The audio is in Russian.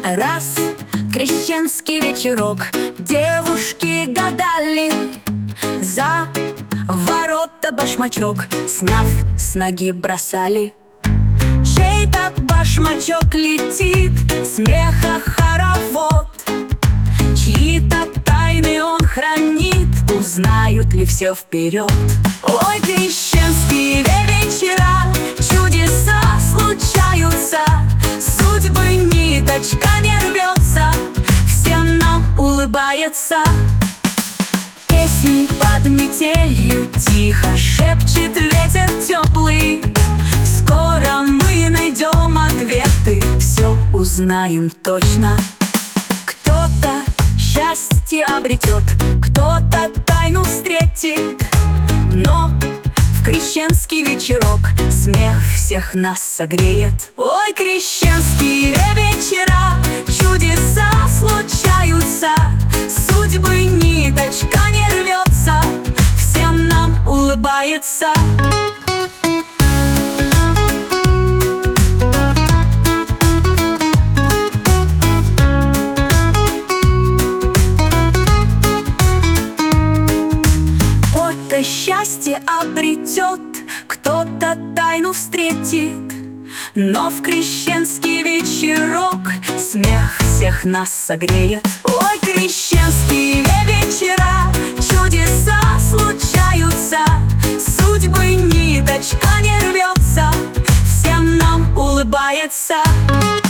Раз крещенский вечерок, девушки гадали, за ворота башмачок сняв с ноги бросали. Чей-то башмачок летит, смеха хоровод, чьи-то тайны он хранит, узнают ли все вперед. Ой, крещенские вечера, чудеса случаются, судьбы ниточка не рвется, всем нам улыбается. Песнь под метелью тихо шепчет ветер теплый. Скоро мы найдем ответы, все узнаем точно. Кто-то счастье обретет, кто-то тайну встретит, но в крещенский вечерок смех всех нас согреет. Ой, крещенские вечера, чудеса случаются, судьбы ниточка не рвется, всем нам улыбается. Кто-то счастье обретет, кто-то тайну встретит, но в крещенский вечерок смех всех нас согреет. Ой, крещенские вечера, чудеса случаются, судьбы ниточка не рвется, всем нам улыбается.